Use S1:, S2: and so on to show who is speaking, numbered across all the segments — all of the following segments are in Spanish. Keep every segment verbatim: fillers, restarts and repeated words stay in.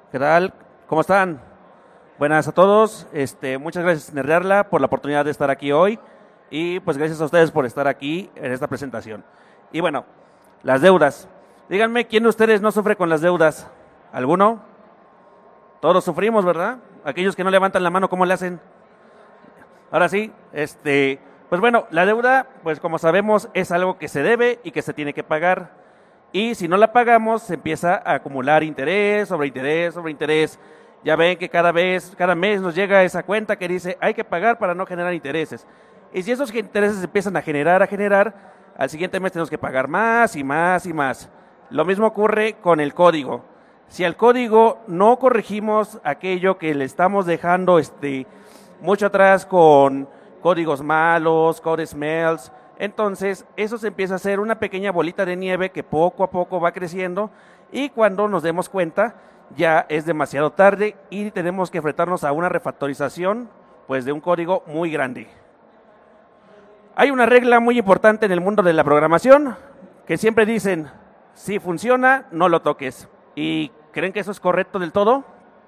S1: ¿Qué tal? ¿Cómo están? Buenas a todos. Este, muchas gracias, Nerdearla, por la oportunidad de estar aquí hoy. Y pues gracias a ustedes por estar aquí en esta presentación. Y bueno, las deudas. Díganme, ¿quién de ustedes no sufre con las deudas? ¿Alguno? Todos sufrimos, ¿verdad? Aquellos que no levantan la mano, ¿cómo le hacen? Ahora sí, este, pues bueno, la deuda, pues como sabemos, es algo que se debe y que se tiene que pagar. Y si no la pagamos, se empieza a acumular interés sobre interés sobre interés. Ya ven que cada vez, cada mes nos llega esa cuenta que dice hay que pagar para no generar intereses. Y si esos intereses empiezan a generar, a generar, al siguiente mes tenemos que pagar más y más y más. Lo mismo ocurre con el código. Si al código no corregimos aquello que le estamos dejando este, mucho atrás con códigos malos, code smells, entonces eso se empieza a hacer una pequeña bolita de nieve que poco a poco va creciendo y cuando nos demos cuenta ya es demasiado tarde y tenemos que enfrentarnos a una refactorización pues de un código muy grande. Hay una regla muy importante en el mundo de la programación que siempre dicen, si funciona, no lo toques. ¿Y creen que eso es correcto del todo?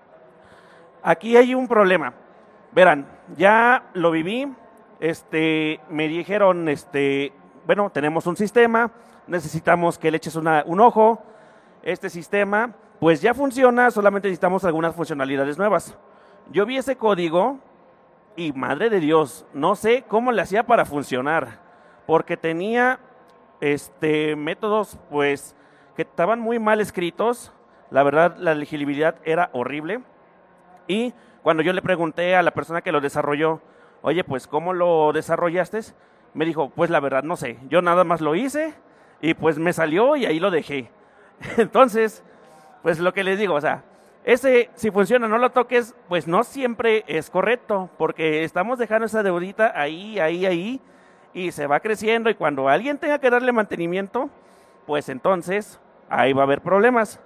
S1: Aquí hay un problema. Verán, ya lo viví, este, me dijeron, este, bueno, tenemos un sistema, necesitamos que le eches una, un ojo. Este sistema, pues ya funciona, solamente necesitamos algunas funcionalidades nuevas. Yo vi ese código y madre de Dios, no sé cómo le hacía para funcionar, porque tenía este, métodos pues que estaban muy mal escritos, la verdad la legibilidad era horrible y cuando yo le pregunté a la persona que lo desarrolló, oye, pues ¿cómo lo desarrollaste? Me dijo, pues la verdad no sé, yo nada más lo hice y pues me salió y ahí lo dejé. Entonces, pues lo que les digo, o sea, ese si funciona no lo toques, pues no siempre es correcto, porque estamos dejando esa deudita ahí, ahí, ahí, y se va creciendo y cuando alguien tenga que darle mantenimiento, pues entonces ahí va a haber problemas.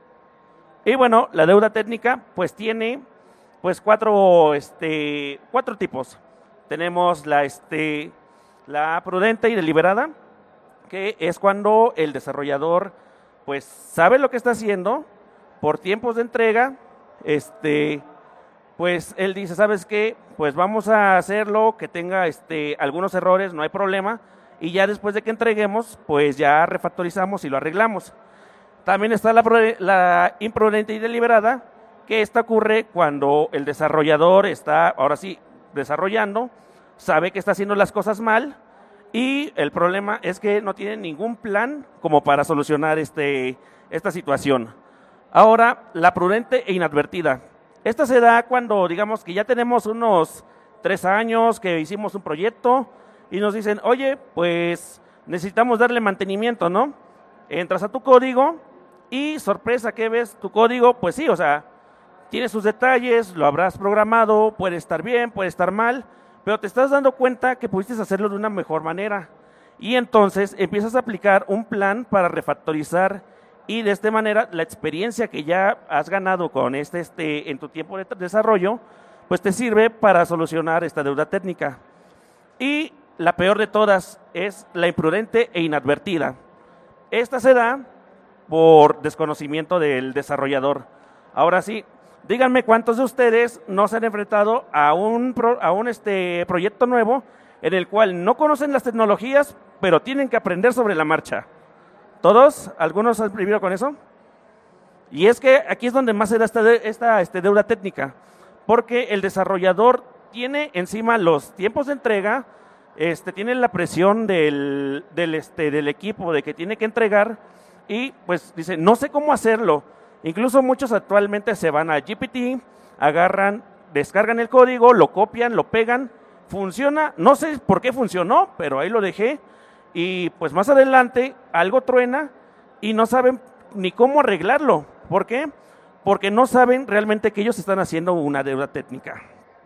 S1: Y bueno, la deuda técnica pues tiene pues cuatro, este, cuatro tipos. Tenemos la, este, la prudente y deliberada, que es cuando el desarrollador pues sabe lo que está haciendo, por tiempos de entrega, este, pues él dice, ¿sabes qué? Pues vamos a hacerlo, que tenga este, algunos errores, no hay problema, y ya después de que entreguemos, pues ya refactorizamos y lo arreglamos. También está la, la imprudente y deliberada, que esta ocurre cuando el desarrollador está, ahora sí, desarrollando, sabe que está haciendo las cosas mal, y el problema es que no tiene ningún plan como para solucionar este, esta situación. Ahora, la prudente e inadvertida. Esta se da cuando, digamos, que ya tenemos unos tres años que hicimos un proyecto y nos dicen, oye, pues necesitamos darle mantenimiento, ¿no? Entras a tu código y, sorpresa, ¿qué ves? Tu código, pues sí, o sea, tiene sus detalles, lo habrás programado, puede estar bien, puede estar mal, pero te estás dando cuenta que pudiste hacerlo de una mejor manera. Y entonces empiezas a aplicar un plan para refactorizar y de esta manera la experiencia que ya has ganado con este, este en tu tiempo de desarrollo, pues te sirve para solucionar esta deuda técnica. Y la peor de todas es la imprudente e inadvertida. Esta se da por desconocimiento del desarrollador. Ahora sí, díganme cuántos de ustedes no se han enfrentado a un, pro, a un este, proyecto nuevo en el cual no conocen las tecnologías, pero tienen que aprender sobre la marcha. ¿Todos? ¿Algunos han vivido con eso? Y es que aquí es donde más se da esta, esta este, deuda técnica, porque el desarrollador tiene encima los tiempos de entrega, este, tiene la presión del, del, este, del equipo de que tiene que entregar y pues dice, no sé cómo hacerlo. Incluso muchos actualmente se van a G P T, agarran, descargan el código, lo copian, lo pegan, funciona, no sé por qué funcionó, pero ahí lo dejé. Y pues más adelante algo truena y no saben ni cómo arreglarlo. ¿Por qué? Porque no saben realmente que ellos están haciendo una deuda técnica.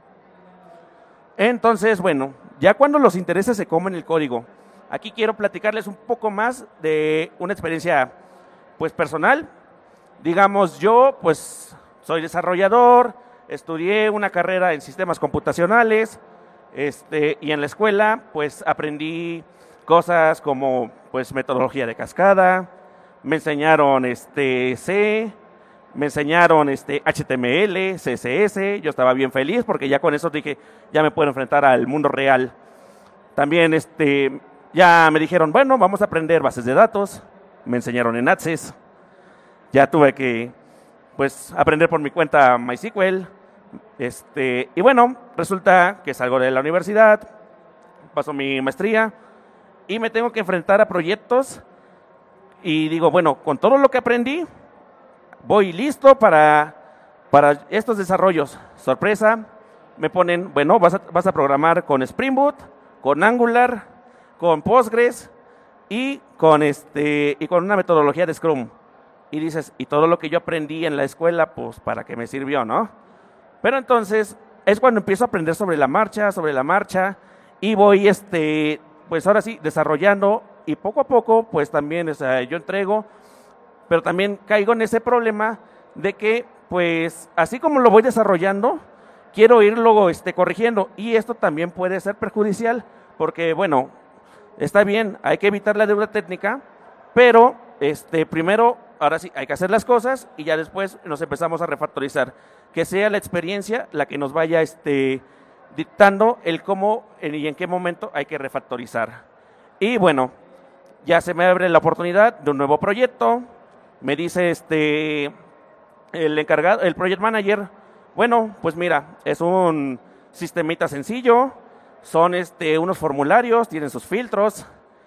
S1: Entonces, bueno, ya cuando los intereses se comen el código, aquí quiero platicarles un poco más de una experiencia pues personal. Digamos, yo pues soy desarrollador, estudié una carrera en sistemas computacionales este, y en la escuela pues aprendí cosas como pues metodología de cascada, me enseñaron este C, me enseñaron este H T M L, C S S, yo estaba bien feliz porque ya con eso dije, ya me puedo enfrentar al mundo real. También este, ya me dijeron, bueno, vamos a aprender bases de datos, me enseñaron en Access, ya tuve que pues aprender por mi cuenta MySQL, este, y bueno, resulta que salgo de la universidad, paso mi maestría y me tengo que enfrentar a proyectos y digo, bueno, con todo lo que aprendí, voy listo para, para estos desarrollos. Sorpresa, me ponen, bueno, vas a, vas a programar con Spring Boot, con Angular, con Postgres y con, este, y con una metodología de Scrum. Y dices, y todo lo que yo aprendí en la escuela, pues, ¿para qué me sirvió, no? Pero entonces, es cuando empiezo a aprender sobre la marcha, sobre la marcha, y voy, este, pues ahora sí, desarrollando, y poco a poco, pues también, o sea, yo entrego, pero también caigo en ese problema de que, pues, así como lo voy desarrollando, quiero irlo este, corrigiendo, y esto también puede ser perjudicial, porque, bueno, está bien, hay que evitar la deuda técnica, pero, este, primero, ahora sí, hay que hacer las cosas, y ya después nos empezamos a refactorizar, que sea la experiencia la que nos vaya, este, dictando el cómo y en qué momento hay que refactorizar. Y bueno, ya se me abre la oportunidad de un nuevo proyecto, me dice este el encargado, el project manager, bueno, pues mira, es un sistemita sencillo, son este unos formularios, tienen sus filtros,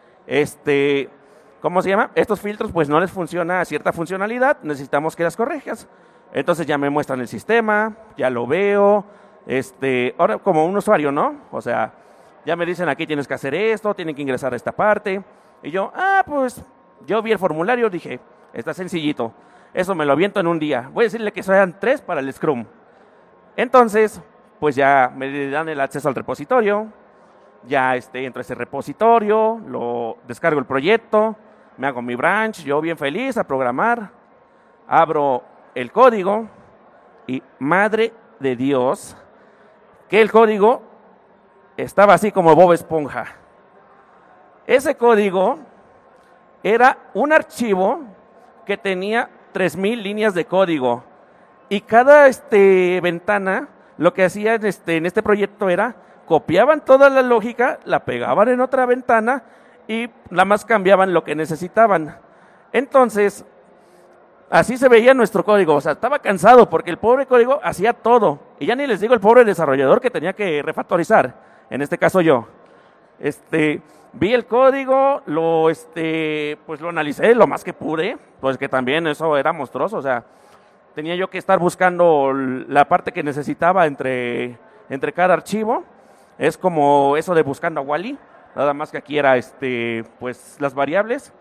S1: este, ¿cómo se llama? Estos filtros pues no les funciona cierta funcionalidad, necesitamos que las corrijas. Entonces ya me muestran el sistema, ya lo veo, este, ahora como un usuario, ¿no? O sea, ya me dicen aquí tienes que hacer esto, tienen que ingresar a esta parte. Y yo, ah, pues, yo vi el formulario, dije, está sencillito. Eso me lo aviento en un día. Voy a decirle que sean tres para el Scrum. Entonces, pues ya me dan el acceso al repositorio. Ya este, entro a ese repositorio, lo descargo el proyecto, me hago mi branch, yo bien feliz a programar. Abro el código y madre de Dios, que el código estaba así como Bob Esponja. Ese código era un archivo que tenía tres mil líneas de código y cada este, ventana lo que hacían este, en este proyecto era copiaban toda la lógica, la pegaban en otra ventana y nada más cambiaban lo que necesitaban. Entonces, así se veía nuestro código, o sea, estaba cansado porque el pobre código hacía todo. Y ya ni les digo el pobre desarrollador que tenía que refactorizar, en este caso yo. Este, vi el código, lo, este, pues lo analicé lo más que pude, pues que también eso era monstruoso, o sea, tenía yo que estar buscando la parte que necesitaba entre, entre cada archivo. Es como eso de buscando a Wall-E, nada más que aquí era, este, pues, las variables.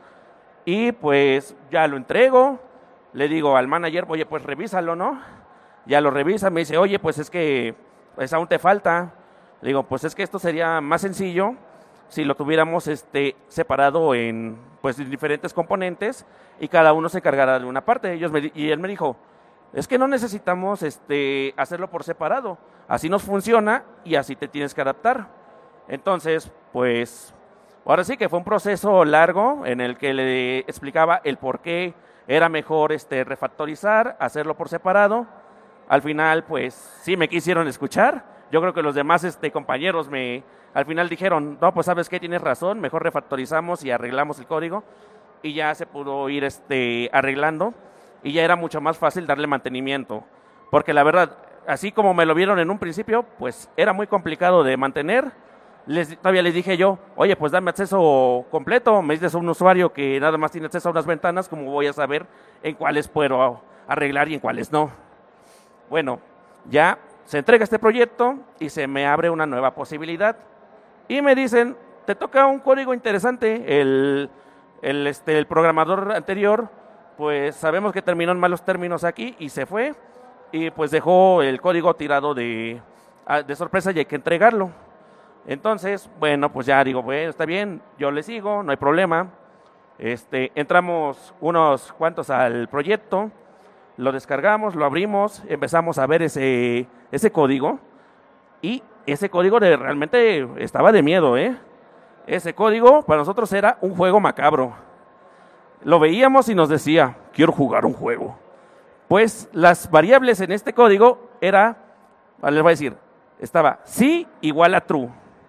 S1: Y pues ya lo entrego. Le digo al manager, oye, pues revísalo, ¿no? Ya lo revisa, me dice, oye, pues es que pues aún te falta. Le digo, pues es que esto sería más sencillo si lo tuviéramos este, separado en, pues, en diferentes componentes y cada uno se encargara de una parte. Ellos me, y él me dijo, es que no necesitamos este, hacerlo por separado. Así nos funciona y así te tienes que adaptar. Entonces, pues, ahora sí que fue un proceso largo en el que le explicaba el por qué era mejor este, refactorizar, hacerlo por separado. Al final, pues, sí me quisieron escuchar. Yo creo que los demás este, compañeros me, al final dijeron, no, pues, ¿sabes qué? Tienes razón, mejor refactorizamos y arreglamos el código. Y ya se pudo ir este, arreglando y ya era mucho más fácil darle mantenimiento. Porque la verdad, así como me lo vieron en un principio, pues, era muy complicado de mantener. Les, todavía les dije yo, oye, pues dame acceso completo, me dices a un usuario que nada más tiene acceso a unas ventanas, ¿cómo voy a saber en cuáles puedo arreglar y en cuáles no? Bueno, ya se entrega este proyecto y se me abre una nueva posibilidad. Y me dicen, te toca un código interesante, el, el, este, el programador anterior, pues sabemos que terminó en malos términos aquí y se fue, y pues dejó el código tirado de, de sorpresa y hay que entregarlo. Entonces, bueno, pues ya digo, bueno, está bien, yo le sigo, no hay problema. Este, entramos unos cuantos al proyecto, lo descargamos, lo abrimos, empezamos a ver ese, ese código y ese código de, realmente estaba de miedo, ¿eh? Ese código para nosotros era un juego macabro. Lo veíamos y nos decía, quiero jugar un juego. pues las variables en este código era, les voy a decir, estaba sí igual a true.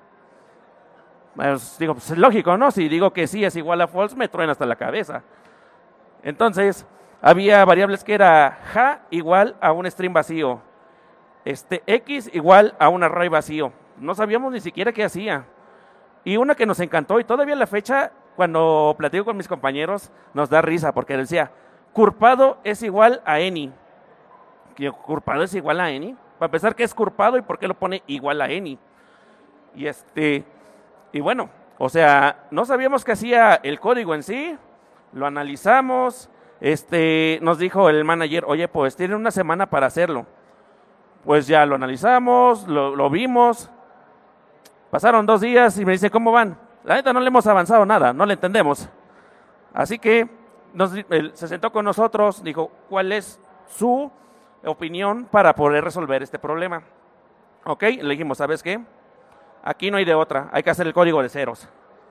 S1: Pues, digo, pues es lógico, ¿no? Si digo que sí es igual a false, me truena hasta la cabeza. Entonces, había variables que era ja igual a un string vacío, este, x igual a un array vacío. No sabíamos ni siquiera qué hacía. Y una que nos encantó, y todavía a la fecha, cuando platico con mis compañeros, nos da risa, porque decía, curpado es igual a any. ¿Qué curpado es igual a any? Para empezar, ¿qué es curpado y por qué lo pone igual a any? Y este, y bueno, o sea, no sabíamos qué hacía el código en sí, lo analizamos, este, nos dijo el manager, oye, pues tienen una semana para hacerlo. Pues ya lo analizamos, lo, lo vimos, pasaron dos días y me dice, ¿cómo van? La neta no le hemos avanzado nada, no le entendemos. Así que nos, él se sentó con nosotros, dijo, ¿cuál es su opinión para poder resolver este problema? Ok, le dijimos, ¿sabes qué? Aquí no hay de otra, hay que hacer el código de ceros.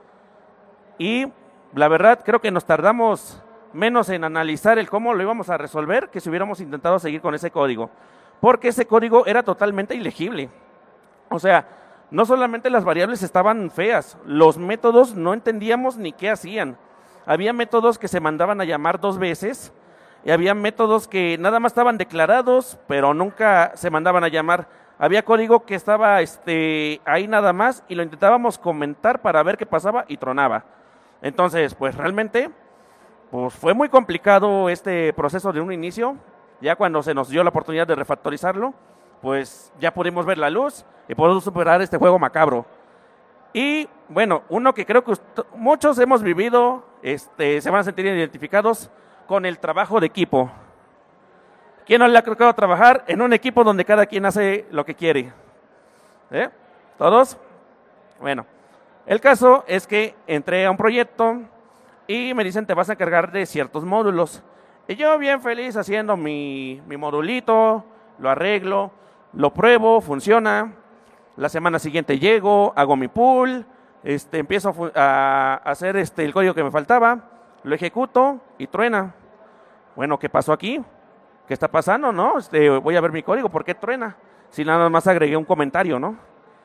S1: Y la verdad, creo que nos tardamos menos en analizar el cómo lo íbamos a resolver que si hubiéramos intentado seguir con ese código. Porque ese código era totalmente ilegible. O sea, no solamente las variables estaban feas, los métodos no entendíamos ni qué hacían. Había métodos que se mandaban a llamar dos veces y había métodos que nada más estaban declarados, pero nunca se mandaban a llamar. Había código que estaba este, ahí nada más y lo intentábamos comentar para ver qué pasaba y tronaba. Entonces, pues realmente, pues fue muy complicado este proceso de un inicio. Ya cuando se nos dio la oportunidad de refactorizarlo, pues ya pudimos ver la luz y podemos superar este juego macabro. Y bueno, uno que creo que muchos hemos vivido, este, se van a sentir identificados con el trabajo de equipo. ¿Quién no le ha tocado trabajar en un equipo donde cada quien hace lo que quiere? ¿Eh? ¿Todos? Bueno, el caso es que entré a un proyecto y me dicen te vas a encargar de ciertos módulos. Y yo bien feliz haciendo mi, mi modulito, lo arreglo, lo pruebo, funciona. La semana siguiente llego, hago mi pool, este, empiezo a, a hacer este, el código que me faltaba, lo ejecuto y truena. Bueno, ¿qué pasó aquí? ¿Qué está pasando, no? Este, voy a ver mi código, ¿por qué truena? Si nada más agregué un comentario, ¿no?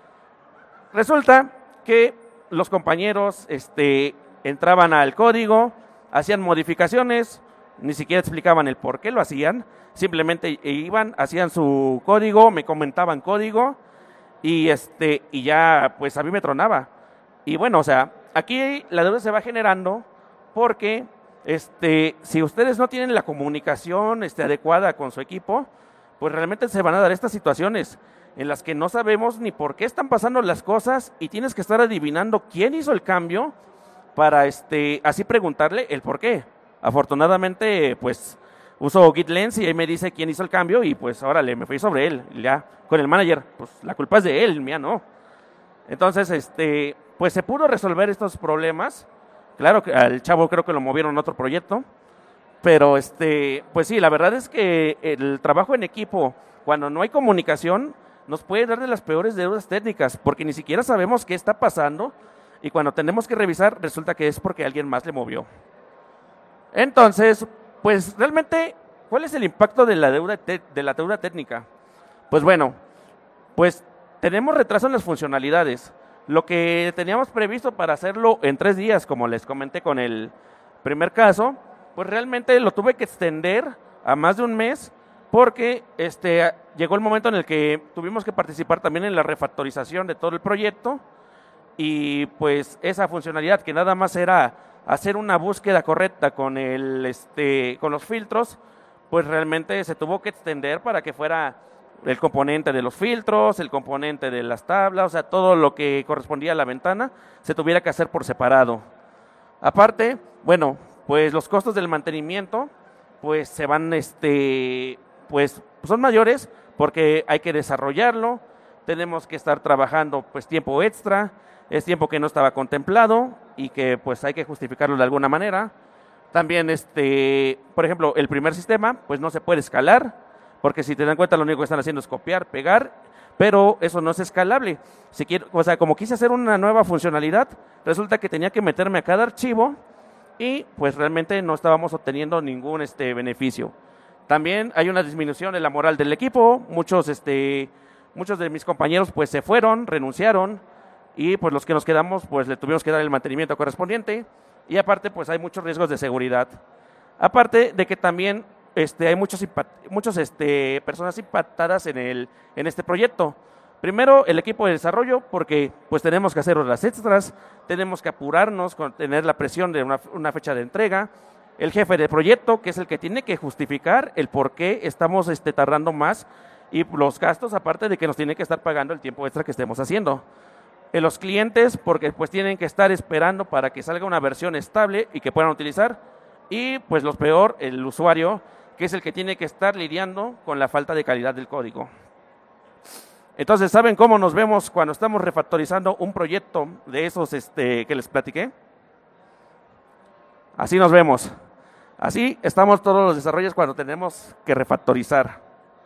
S1: Resulta que los compañeros este, entraban al código, hacían modificaciones, ni siquiera explicaban el por qué lo hacían, simplemente iban, hacían su código, me comentaban código y este y ya pues a mí me tronaba. Y bueno, o sea, aquí la deuda se va generando porque este si ustedes no tienen la comunicación este, adecuada con su equipo, pues realmente se van a dar estas situaciones en las que no sabemos ni por qué están pasando las cosas y tienes que estar adivinando quién hizo el cambio para este así preguntarle el por qué. Afortunadamente, pues, uso Git Lens y ahí me dice quién hizo el cambio y pues, órale, me fui sobre él. Ya, con el manager, pues, la culpa es de él, mía no. Entonces, este, pues, se pudo resolver estos problemas. Claro que al chavo creo que lo movieron a otro proyecto. Pero, este, pues sí, la verdad es que el trabajo en equipo, cuando no hay comunicación, nos puede dar de las peores deudas técnicas, porque ni siquiera sabemos qué está pasando y cuando tenemos que revisar, resulta que es porque alguien más le movió. Entonces, pues realmente, ¿cuál es el impacto de la deuda te- de la deuda técnica? Pues bueno, pues tenemos retraso en las funcionalidades. Lo que teníamos previsto para hacerlo en tres días, como les comenté con el primer caso, pues realmente lo tuve que extender a más de un mes porque este, llegó el momento en el que tuvimos que participar también en la refactorización de todo el proyecto y pues esa funcionalidad que nada más era hacer una búsqueda correcta con el este con los filtros, pues realmente se tuvo que extender para que fuera el componente de los filtros, el componente de las tablas, o sea, todo lo que correspondía a la ventana se tuviera que hacer por separado. Aparte, bueno, pues los costos del mantenimiento pues se van este pues son mayores porque hay que desarrollarlo, tenemos que estar trabajando pues tiempo extra, es tiempo que no estaba contemplado y que pues hay que justificarlo de alguna manera. También, este, por ejemplo, el primer sistema pues no se puede escalar, porque si te dan cuenta lo único que están haciendo es copiar, pegar, pero eso no es escalable. Si quiero, o sea, como quise hacer una nueva funcionalidad, resulta que tenía que meterme a cada archivo y pues realmente no estábamos obteniendo ningún este, beneficio. También hay una disminución en la moral del equipo, muchos, este, muchos de mis compañeros pues se fueron, renunciaron, y pues los que nos quedamos pues le tuvimos que dar el mantenimiento correspondiente, y aparte pues hay muchos riesgos de seguridad. Aparte de que también este, hay muchos, muchos este, personas impactadas en, el, en este proyecto. Primero, el equipo de desarrollo, porque pues tenemos que hacer horas extras, tenemos que apurarnos con tener la presión de una, una fecha de entrega. El jefe de proyecto, que es el que tiene que justificar el por qué estamos este, tardando más, y los gastos, aparte de que nos tiene que estar pagando el tiempo extra que estemos haciendo. En los clientes, porque pues tienen que estar esperando para que salga una versión estable y que puedan utilizar. Y pues lo peor, el usuario, que es el que tiene que estar lidiando con la falta de calidad del código. Entonces, ¿saben cómo nos vemos cuando estamos refactorizando un proyecto de esos este, que les platiqué? Así nos vemos. Así estamos todos los desarrollos cuando tenemos que refactorizar.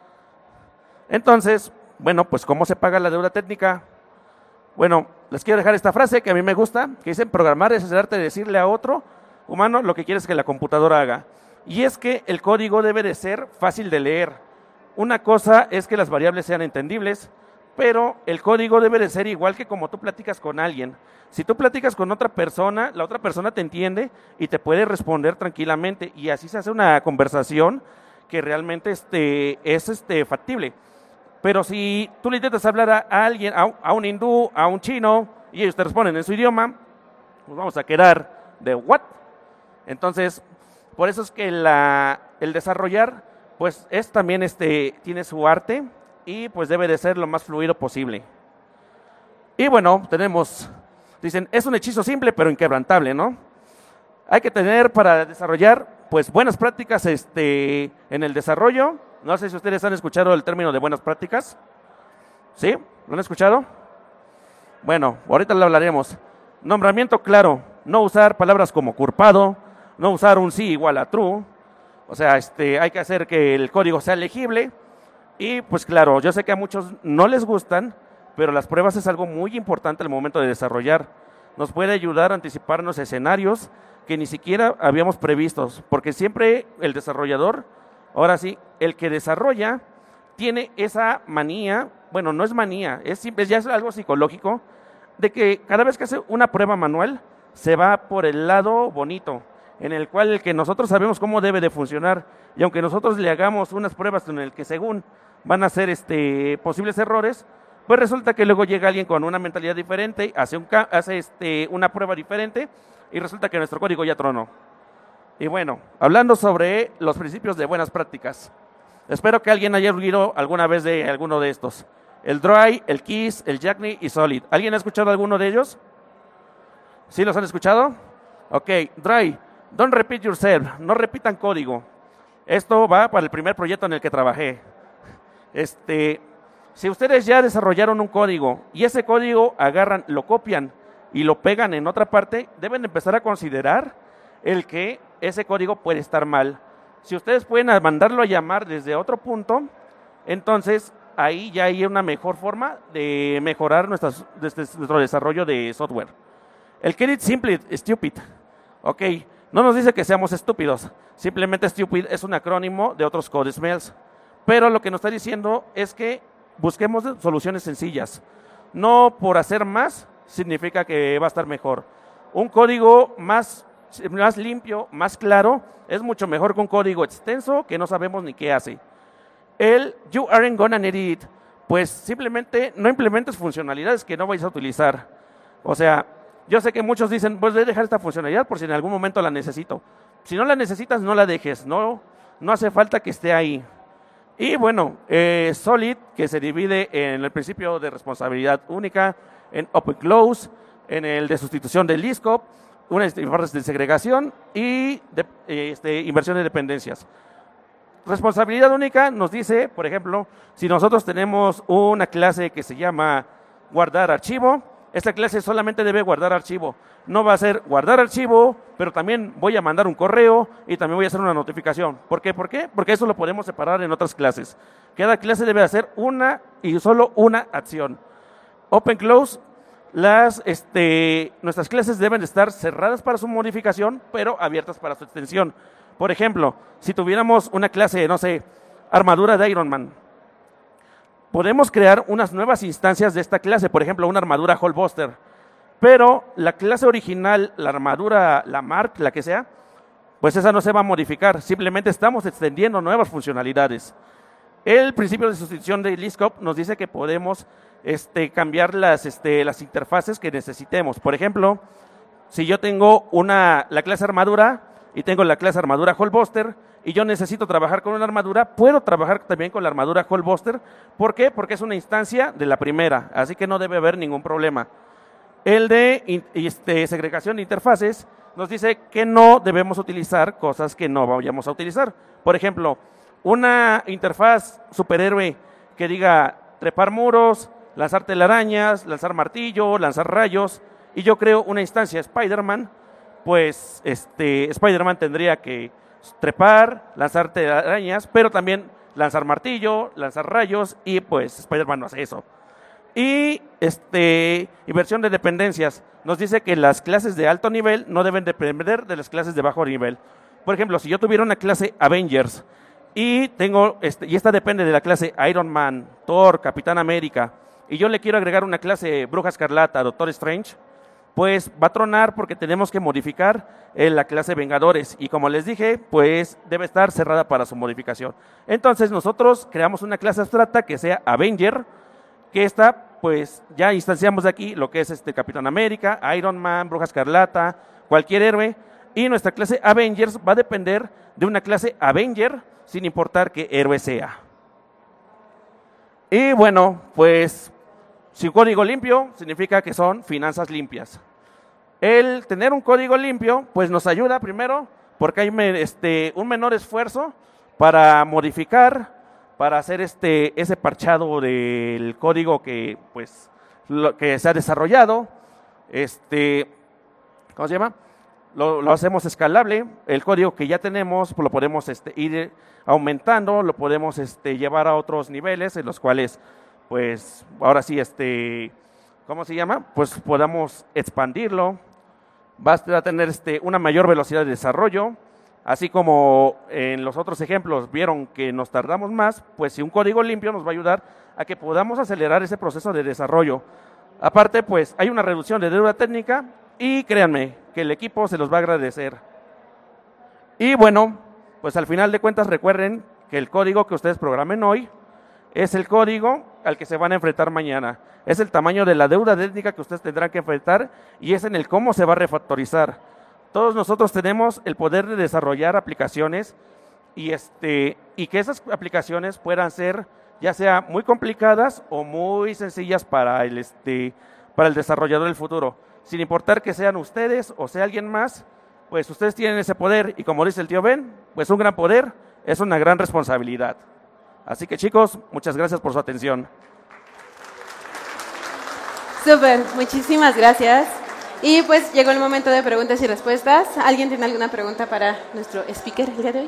S1: Entonces, bueno, pues ¿cómo se paga la deuda técnica? Bueno, les quiero dejar esta frase que a mí me gusta, que dice: programar es el arte de decirle a otro humano lo que quieres que la computadora haga. Y es que el código debe de ser fácil de leer. Una cosa es que las variables sean entendibles, pero el código debe de ser igual que como tú platicas con alguien. Si tú platicas con otra persona, la otra persona te entiende y te puede responder tranquilamente, y así se hace una conversación que realmente este, es este, factible. Pero si tú le intentas hablar a, a alguien, a, a un hindú, a un chino, y ellos te responden en su idioma, pues vamos a quedar de ¿what? Entonces, por eso es que la, el desarrollar, pues es también, este, tiene su arte, y pues debe de ser lo más fluido posible. Y bueno, tenemos, dicen, es un hechizo simple pero inquebrantable, ¿no? Hay que tener para desarrollar pues buenas prácticas este, en el desarrollo. No sé si ustedes han escuchado el término de buenas prácticas. ¿Sí? ¿Lo han escuchado? Bueno, ahorita lo hablaremos. Nombramiento claro, no usar palabras como culpado, no usar un sí igual a true. O sea, este, hay que hacer que el código sea legible. Y pues claro, yo sé que a muchos no les gustan, pero las pruebas es algo muy importante al momento de desarrollar. Nos puede ayudar a anticiparnos escenarios que ni siquiera habíamos previstos, porque siempre el desarrollador, ahora sí, el que desarrolla, tiene esa manía, bueno, no es manía, es, es ya es algo psicológico, de que cada vez que hace una prueba manual, se va por el lado bonito, en el cual el que nosotros sabemos cómo debe de funcionar, y aunque nosotros le hagamos unas pruebas en el que según van a ser este, posibles errores, pues resulta que luego llega alguien con una mentalidad diferente, hace, un, hace este, una prueba diferente, y resulta que nuestro código ya tronó. Y bueno, hablando sobre los principios de buenas prácticas, espero que alguien haya oído alguna vez de alguno de estos. El Dry, el Kiss, el Jacney y Solid. ¿Alguien ha escuchado alguno de ellos? ¿Sí los han escuchado? Ok, Dry, don't repeat yourself, no repitan código. Esto va para el primer proyecto en el que trabajé. Este, si ustedes ya desarrollaron un código y ese código agarran, lo copian y lo pegan en otra parte, deben empezar a considerar el que ese código puede estar mal. Si ustedes pueden mandarlo a llamar desde otro punto, entonces ahí ya hay una mejor forma de mejorar nuestras, nuestro desarrollo de software. El get it simple, stupid. Ok, no nos dice que seamos estúpidos, simplemente stupid es un acrónimo de otros code smells. Pero lo que nos está diciendo es que busquemos soluciones sencillas. No por hacer más significa que va a estar mejor. Un código más, más limpio, más claro, es mucho mejor que un código extenso que no sabemos ni qué hace. El you aren't gonna need it, pues simplemente no implementes funcionalidades que no vais a utilizar. O sea, yo sé que muchos dicen, pues voy a dejar esta funcionalidad por si en algún momento la necesito. Si no la necesitas, no la dejes, no, no hace falta que esté ahí. Y bueno, eh, Solid, que se divide en el principio de responsabilidad única, en Open Close, en el de sustitución del ISCOP, unas informes de segregación y de, este, inversión de dependencias. Responsabilidad única nos dice, por ejemplo, si nosotros tenemos una clase que se llama guardar archivo, esta clase solamente debe guardar archivo. No va a ser guardar archivo, pero también voy a mandar un correo y también voy a hacer una notificación. ¿Por qué? ¿Por qué? Porque eso lo podemos separar en otras clases. Cada clase debe hacer una y solo una acción. Open Close, las, este, nuestras clases deben estar cerradas para su modificación, pero abiertas para su extensión. Por ejemplo, si tuviéramos una clase, no sé, armadura de Iron Man, podemos crear unas nuevas instancias de esta clase, por ejemplo, una armadura Hulkbuster, pero la clase original, la armadura, la Mark, la que sea, pues esa no se va a modificar, simplemente estamos extendiendo nuevas funcionalidades. El principio de sustitución de Liskop nos dice que podemos este, cambiar las, este, las interfaces que necesitemos. Por ejemplo, si yo tengo una, la clase armadura y tengo la clase armadura Hulkbuster y yo necesito trabajar con una armadura, puedo trabajar también con la armadura Hulkbuster. ¿Por qué? Porque es una instancia de la primera, así que no debe haber ningún problema. El de este, segregación de interfaces nos dice que no debemos utilizar cosas que no vayamos a utilizar. Por ejemplo, una interfaz superhéroe que diga trepar muros, lanzar telarañas, lanzar martillo, lanzar rayos, y yo creo una instancia Spider-Man, pues este, Spider-Man tendría que trepar, lanzar telarañas, pero también lanzar martillo, lanzar rayos, y pues Spider-Man no hace eso. Y este, inversión de dependencias nos dice que las clases de alto nivel no deben depender de las clases de bajo nivel. Por ejemplo, si yo tuviera una clase Avengers y tengo este, y esta depende de la clase Iron Man, Thor, Capitán América, y yo le quiero agregar una clase Bruja Escarlata, Doctor Strange, pues va a tronar porque tenemos que modificar eh, la clase Vengadores, y como les dije, pues debe estar cerrada para su modificación. Entonces nosotros creamos una clase abstracta que sea Avenger, que esta, pues ya instanciamos de aquí lo que es este Capitán América, Iron Man, Bruja Escarlata, cualquier héroe, y nuestra clase Avengers va a depender de una clase Avenger, sin importar qué héroe sea. Y bueno, pues si un código limpio significa que son finanzas limpias. El tener un código limpio, pues nos ayuda primero, porque hay este, un menor esfuerzo para modificar, para hacer este, ese parchado del código que, pues, lo, que se ha desarrollado. Este, ¿cómo se llama? Lo, lo hacemos escalable. El código que ya tenemos, pues, lo podemos este, ir aumentando, lo podemos este, llevar a otros niveles en los cuales, pues, ahora sí, este, ¿cómo se llama? Pues podamos expandirlo. Va a tener este, una mayor velocidad de desarrollo. Así como en los otros ejemplos vieron que nos tardamos más, pues si un código limpio nos va a ayudar a que podamos acelerar ese proceso de desarrollo. Aparte, pues hay una reducción de deuda técnica y créanme que el equipo se los va a agradecer. Y bueno, pues al final de cuentas recuerden que el código que ustedes programen hoy es el código al que se van a enfrentar mañana. Es el tamaño de la deuda técnica que ustedes tendrán que enfrentar y es en el cómo se va a refactorizar. Todos nosotros tenemos el poder de desarrollar aplicaciones y, este, y que esas aplicaciones puedan ser ya sea muy complicadas o muy sencillas para el, este, para el desarrollador del futuro. Sin importar que sean ustedes o sea alguien más, pues ustedes tienen ese poder y como dice el tío Ben, pues un gran poder es una gran responsabilidad. Así que chicos, muchas gracias por su atención.
S2: Súper, muchísimas gracias. Y pues llegó el momento de preguntas y respuestas. ¿Alguien tiene alguna pregunta para nuestro speaker el día de hoy?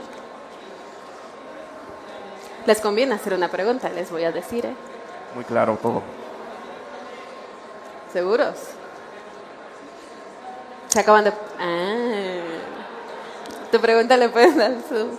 S2: Les conviene hacer una pregunta, les voy a decir, ¿eh?
S1: Muy claro todo.
S2: ¿Seguros? Se acaban de... Ah, tu pregunta le puedes dar su...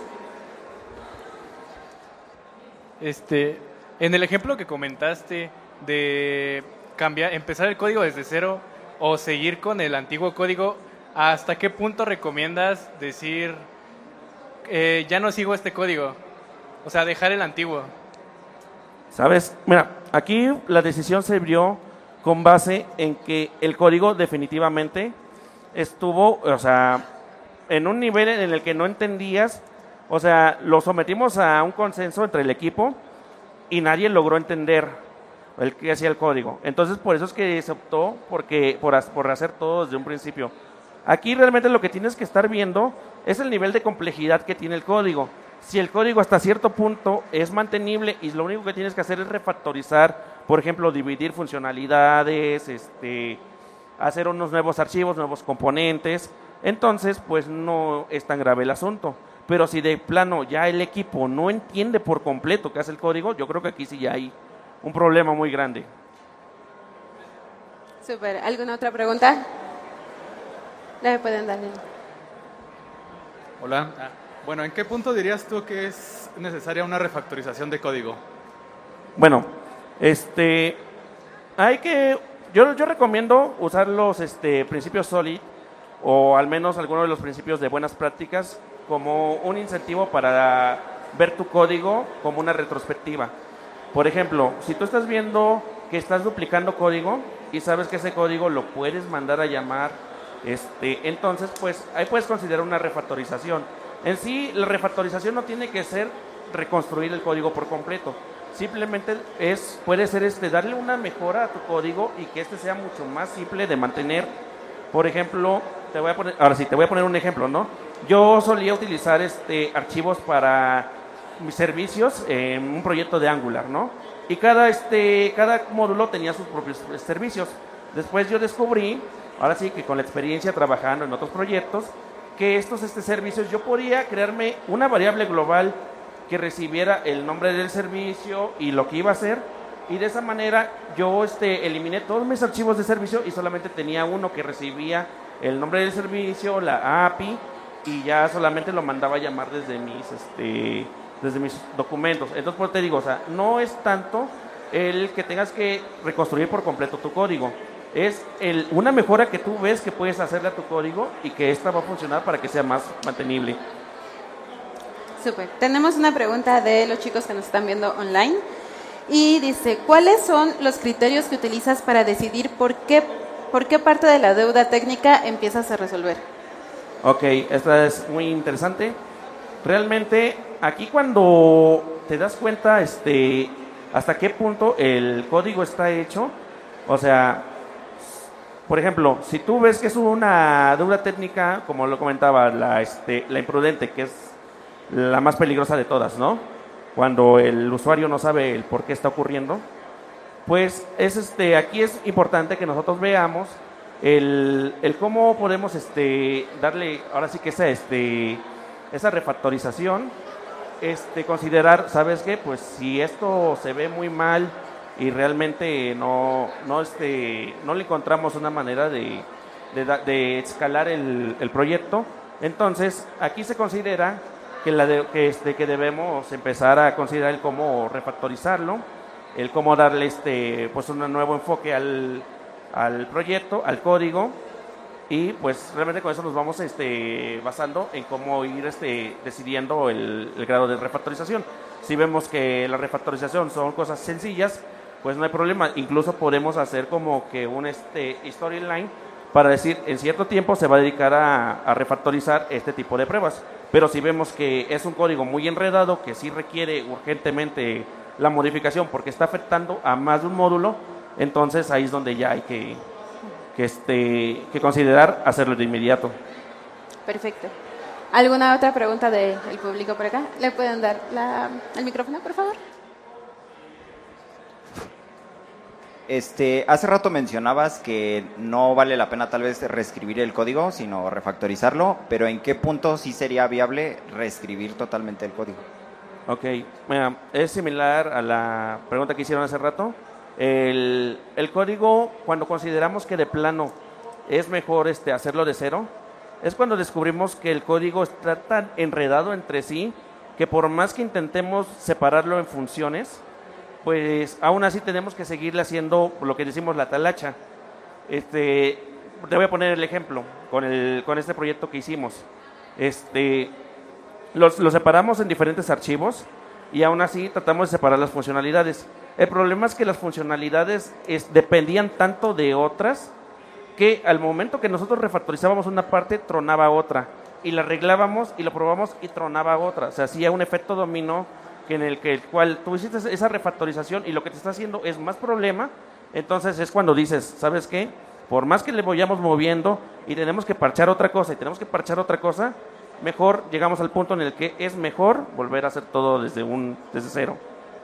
S3: Este, en el ejemplo que comentaste de cambiar, empezar el código desde cero o seguir con el antiguo código, ¿hasta qué punto recomiendas decir eh, ya no sigo este código? O sea, dejar el antiguo.
S1: ¿Sabes? Mira, aquí la decisión se vio con base en que el código definitivamente estuvo, o sea, en un nivel en el que no entendías, o sea, lo sometimos a un consenso entre el equipo y nadie logró entender el que hacía el código. Entonces, por eso es que se optó porque, por, por hacer todo desde un principio. Aquí realmente lo que tienes que estar viendo es el nivel de complejidad que tiene el código. Si el código hasta cierto punto es mantenible y lo único que tienes que hacer es refactorizar, por ejemplo, dividir funcionalidades, este, hacer unos nuevos archivos, nuevos componentes, entonces pues no es tan grave el asunto. Pero si de plano ya el equipo no entiende por completo qué hace el código, yo creo que aquí sí ya hay un problema muy grande.
S2: Súper. ¿Alguna otra pregunta? Le pueden dar.
S4: Hola. Bueno, ¿en qué punto dirías tú que es necesaria una refactorización de código?
S1: Bueno, este, hay que, yo, yo recomiendo usar los este, principios SOLID o al menos algunos de los principios de buenas prácticas como un incentivo para ver tu código como una retrospectiva. Por ejemplo, si tú estás viendo que estás duplicando código y sabes que ese código lo puedes mandar a llamar, este, entonces pues ahí puedes considerar una refactorización. En sí, la refactorización no tiene que ser reconstruir el código por completo. Simplemente es, puede ser este, darle una mejora a tu código y que este sea mucho más simple de mantener. Por ejemplo, te voy a poner, ahora sí, te voy a poner un ejemplo, ¿no? Yo solía utilizar este, archivos para mis servicios en un proyecto de Angular, ¿no? Y cada, este, cada módulo tenía sus propios servicios. Después yo descubrí, ahora sí que con la experiencia trabajando en otros proyectos, que estos este, servicios yo podía crearme una variable global que recibiera el nombre del servicio y lo que iba a hacer, y de esa manera yo este, eliminé todos mis archivos de servicio y solamente tenía uno que recibía el nombre del servicio, la A P I, y ya solamente lo mandaba a llamar desde mis, este, desde mis documentos. Entonces, pues te digo, o sea, no es tanto el que tengas que reconstruir por completo tu código, es el, una mejora que tú ves que puedes hacerle a tu código y que esta va a funcionar para que sea más mantenible.
S2: Súper. Tenemos una pregunta de los chicos que nos están viendo online y dice, ¿cuáles son los criterios que utilizas para decidir por qué, por qué parte de la deuda técnica empiezas a resolver?
S1: Ok, esta es muy interesante. Realmente, aquí cuando te das cuenta este, hasta qué punto el código está hecho, o sea, por ejemplo, si tú ves que es una deuda técnica, como lo comentaba, la, este, la imprudente, que es la más peligrosa de todas, ¿no? Cuando el usuario no sabe el por qué está ocurriendo, pues es este, aquí es importante que nosotros veamos el, el cómo podemos este, darle, ahora sí que esa, este, esa refactorización, este, considerar, ¿sabes qué? Pues si esto se ve muy mal y realmente no, no, este, no le encontramos una manera de, de, de escalar el, el proyecto, entonces aquí se considera que, la de, que, este, que debemos empezar a considerar el cómo refactorizarlo, el cómo darle este, pues un nuevo enfoque al, al proyecto, al código, y pues realmente con eso nos vamos este, basando en cómo ir este, decidiendo el, el grado de refactorización. Si vemos que la refactorización son cosas sencillas, pues no hay problema, incluso podemos hacer como que un este, storyline para decir, en cierto tiempo se va a dedicar a, a refactorizar este tipo de pruebas. Pero si vemos que es un código muy enredado, que sí requiere urgentemente la modificación porque está afectando a más de un módulo, entonces ahí es donde ya hay que, que, este, que considerar hacerlo de inmediato.
S2: Perfecto. ¿Alguna otra pregunta del público por acá? ¿Le pueden dar la, el micrófono, por favor?
S5: Este, hace rato mencionabas que no vale la pena tal vez reescribir el código, sino refactorizarlo, pero ¿en qué punto sí sería viable reescribir totalmente el código?
S1: Ok, mira, es similar a la pregunta que hicieron hace rato. El, el código, cuando consideramos que de plano es mejor este, hacerlo de cero, es cuando descubrimos que el código está tan enredado entre sí que por más que intentemos separarlo en funciones, pues aún así tenemos que seguirle haciendo lo que decimos la talacha. Este, te voy a poner el ejemplo con, el, con este proyecto que hicimos. Este, los, los separamos en diferentes archivos y aún así tratamos de separar las funcionalidades. El problema es que las funcionalidades es, dependían tanto de otras que al momento que nosotros refactorizábamos una parte, tronaba otra. Y la arreglábamos y lo probamos y tronaba otra. O sea, hacía un efecto dominó que en el que el cual tú hiciste esa refactorización y lo que te está haciendo es más problema, entonces es cuando dices, ¿sabes qué? Por más que le vayamos moviendo y tenemos que parchar otra cosa y tenemos que parchar otra cosa, mejor llegamos al punto en el que es mejor volver a hacer todo desde un desde cero.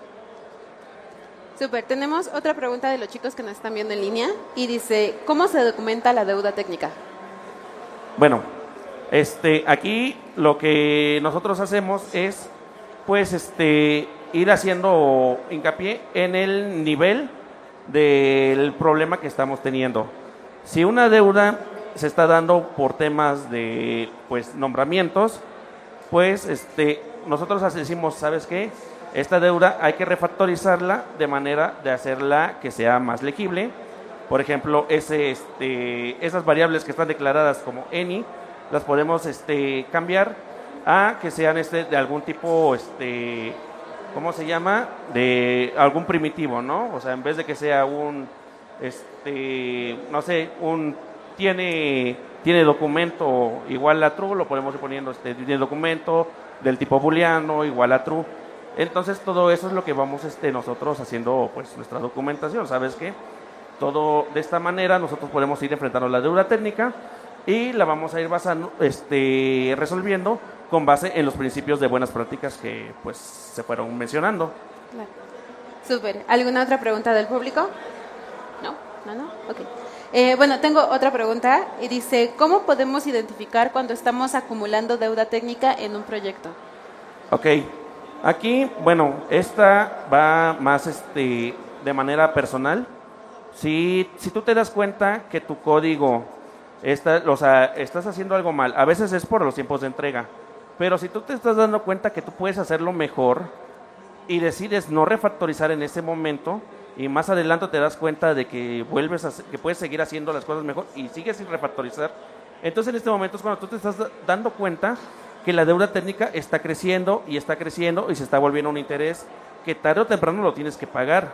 S2: Súper, tenemos otra pregunta de los chicos que nos están viendo en línea y dice, ¿cómo se documenta la deuda técnica?
S1: Bueno, este, aquí lo que nosotros hacemos es pues este ir haciendo hincapié en el nivel del problema que estamos teniendo. Si una deuda se está dando por temas de pues nombramientos, pues este, nosotros así decimos, ¿sabes qué? Esta deuda hay que refactorizarla de manera de hacerla que sea más legible. Por ejemplo, ese, este, esas variables que están declaradas como any, las podemos este, cambiar a que sean este, de algún tipo, este, ¿cómo se llama? De algún primitivo, ¿no? O sea, en vez de que sea un, este, no sé, un tiene, tiene documento igual a true, lo podemos ir poniendo, este, tiene documento del tipo booleano igual a true. Entonces, todo eso es lo que vamos este, nosotros haciendo, pues, nuestra documentación, ¿sabes qué? Todo de esta manera nosotros podemos ir enfrentando la deuda técnica y la vamos a ir basando, este, resolviendo con base en los principios de buenas prácticas que pues se fueron mencionando.
S2: Claro. Súper. ¿Alguna otra pregunta del público? No, no, no. Ok. Eh, bueno, tengo otra pregunta y dice, ¿cómo podemos identificar cuando estamos acumulando deuda técnica en un proyecto?
S1: Ok. Aquí, bueno, esta va más este, de manera personal. Si, si tú te das cuenta que tu código, está, o sea, estás haciendo algo mal, a veces es por los tiempos de entrega, pero si tú te estás dando cuenta que tú puedes hacerlo mejor y decides no refactorizar en ese momento y más adelante te das cuenta de que vuelves a, que puedes seguir haciendo las cosas mejor y sigues sin refactorizar, entonces en este momento es cuando tú te estás dando cuenta que la deuda técnica está creciendo y está creciendo y se está volviendo un interés que tarde o temprano lo tienes que pagar.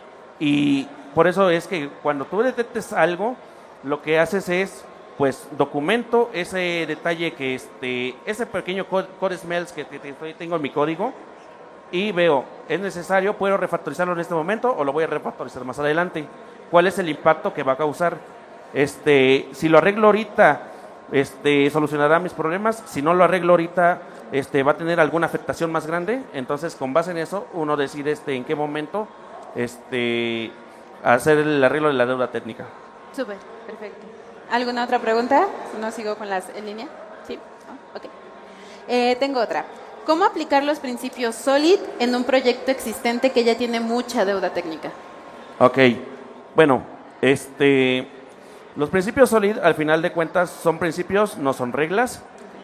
S1: Y por eso es que cuando tú detectes algo, lo que haces es, pues, documento ese detalle que, este, ese pequeño code, code smells que, que, que tengo en mi código y veo, ¿es necesario? ¿Puedo refactorizarlo en este momento o lo voy a refactorizar más adelante? ¿Cuál es el impacto que va a causar? Este, si lo arreglo ahorita, este, solucionará mis problemas. Si no lo arreglo ahorita, este, va a tener alguna afectación más grande. Entonces, con base en eso, uno decide este, en qué momento este, hacer el arreglo de la deuda técnica.
S2: Súper, perfecto. ¿Alguna otra pregunta? Si no, sigo con las en línea. Sí, oh, ok. Eh, tengo otra. ¿Cómo aplicar los principios SOLID en un proyecto existente que ya tiene mucha deuda técnica?
S1: Ok, bueno, este, los principios SOLID al final de cuentas son principios, no son reglas.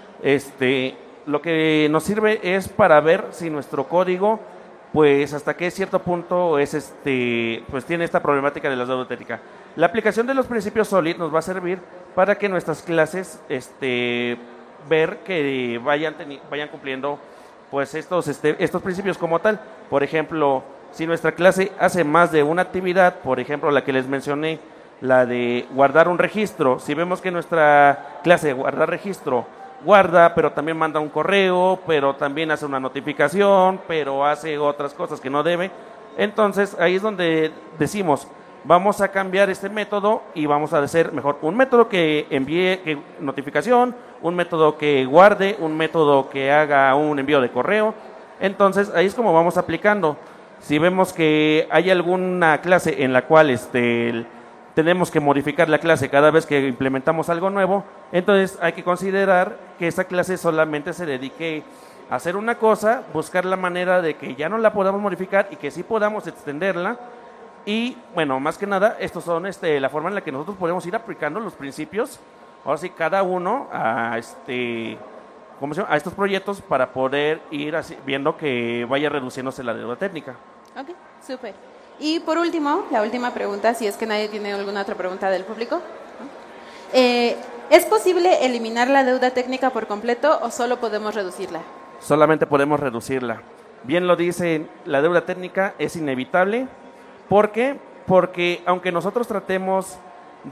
S1: Este, lo que nos sirve es para ver si nuestro código, pues hasta qué cierto punto es este, pues tiene esta problemática de la deuda técnica. La aplicación de los principios SOLID nos va a servir para que nuestras clases, este, ver que vayan teni- vayan cumpliendo, pues estos, este, estos principios como tal. Por ejemplo, si nuestra clase hace más de una actividad, por ejemplo, la que les mencioné, la de guardar un registro, si vemos que nuestra clase guardar registro guarda, pero también manda un correo, pero también hace una notificación, pero hace otras cosas que no debe, entonces ahí es donde decimos, vamos a cambiar este método y vamos a hacer mejor un método que envíe que notificación, un método que guarde, un método que haga un envío de correo. Entonces ahí es como vamos aplicando. Si vemos que hay alguna clase en la cual este, tenemos que modificar la clase cada vez que implementamos algo nuevo, entonces hay que considerar que esa clase solamente se dedique a hacer una cosa, buscar la manera de que ya no la podamos modificar y que sí podamos extenderla. Y bueno, más que nada, estos son este, la forma en la que nosotros podemos ir aplicando los principios, ahora sí, cada uno a, este, ¿cómo se llama? A estos proyectos para poder ir así, viendo que vaya reduciéndose la deuda técnica.
S2: Ok, súper. Y por último, la última pregunta, si es que nadie tiene alguna otra pregunta del público. ¿No? Eh, ¿Es posible eliminar la deuda técnica por completo o solo podemos reducirla?
S1: Solamente podemos reducirla. Bien lo dice, la deuda técnica es inevitable. ¿Por qué? Porque aunque nosotros tratemos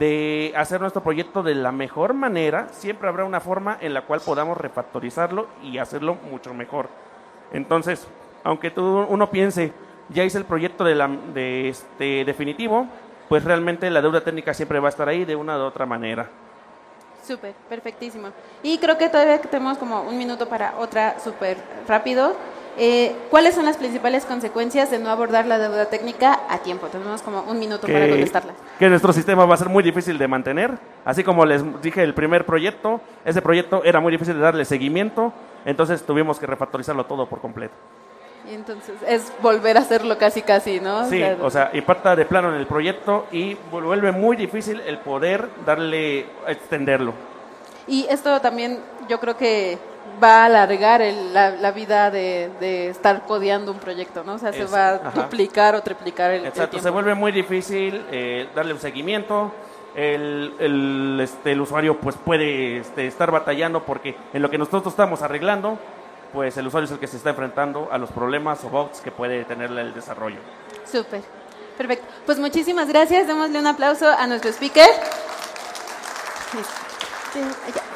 S1: de hacer nuestro proyecto de la mejor manera, siempre habrá una forma en la cual podamos refactorizarlo y hacerlo mucho mejor. Entonces, aunque tú, uno piense, ya hice el proyecto de la, de este definitivo, pues realmente la deuda técnica siempre va a estar ahí de una u otra manera.
S2: Súper, perfectísimo. Y creo que todavía tenemos como un minuto para otra súper rápido. Eh, ¿Cuáles son las principales consecuencias de no abordar la deuda técnica a tiempo? Tenemos como un minuto
S1: que,
S2: para contestarla.
S1: Que nuestro sistema va a ser muy difícil de mantener. Así como les dije, el primer proyecto, ese proyecto era muy difícil de darle seguimiento, entonces tuvimos que refactorizarlo todo por completo.
S2: Y entonces es volver a hacerlo casi casi, ¿no?
S1: Sí, o sea, impacta de plano en el proyecto y vuelve muy difícil el poder darle, extenderlo.
S2: Y esto también yo creo que va a alargar el- la, la vida de, de estar codeando un proyecto, ¿no? O sea, se
S1: Es-
S2: va a
S1: ajá.
S2: duplicar o triplicar el, el
S1: Exacto,
S2: tiempo.
S1: se vuelve muy difícil eh, darle un seguimiento. El, el, este, el usuario pues puede este, estar batallando porque en lo que nosotros estamos arreglando, pues el usuario es el que se está enfrentando a los problemas o bugs que puede tener el desarrollo.
S2: Súper. Perfecto. Pues muchísimas gracias. Démosle un aplauso a nuestro speaker. Sí, allá.